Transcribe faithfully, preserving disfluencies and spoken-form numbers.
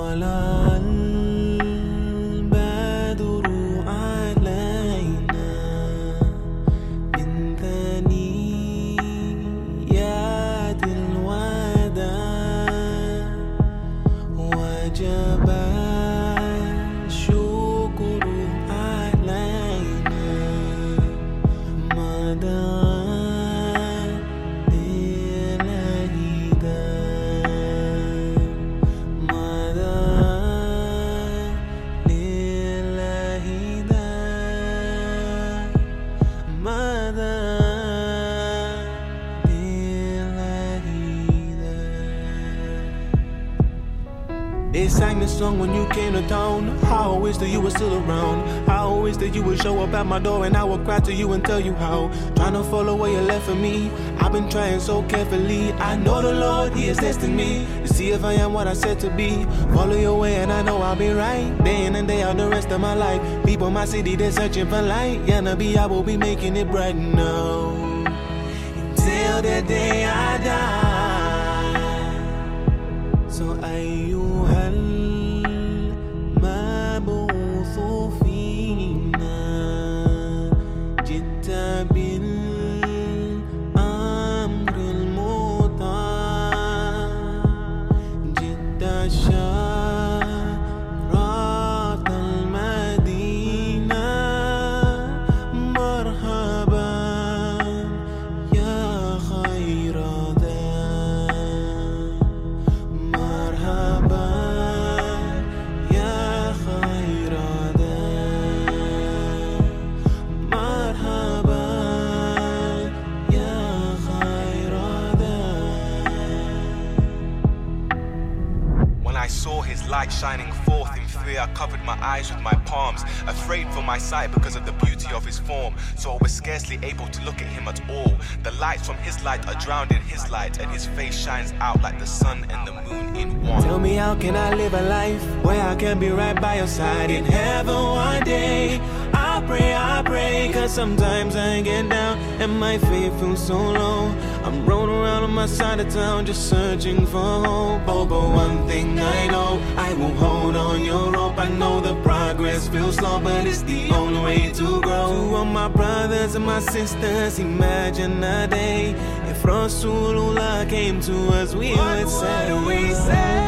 طلع البدر علينا من ثنيات الوداع وجب الشكر علينا ما دعا They sang this song when you came to town. How I wish that you were still around. How I wish that you would show up at my door and I would cry to you and tell you how. Trying to follow what you left for me. I've been trying so carefully. I know the Lord, He is testing me to see if I am what I said to be. Follow your way and I know I'll be right. Day in and day out the rest of my life. People in my city, they're searching for light. Yeah, Nabi, I will be making it bright now. Until the day I die. So أيها المبعوث فينا جئت بالأمر المطاع جئت شرفت المدينة مرحبا يا خير I saw his light shining forth in fear. I covered my eyes with my palms, afraid for my sight because of the beauty of his form. So I was scarcely able to look at him at all. The lights from his light are drowned in his light, and his face shines out like the sun and the moon in one. Tell me, how can I live a life where I can be right by your side in heaven one day? I pray, I pray, cause sometimes I get down and my faith feels so low. I'm rolling around on my side of town just searching for hope. Oh, but one thing I know, I will hold on your rope. I know the progress feels slow, but it's the only way to grow. To all my brothers and my sisters, imagine a day if Rasulullah came to us, we would say, we say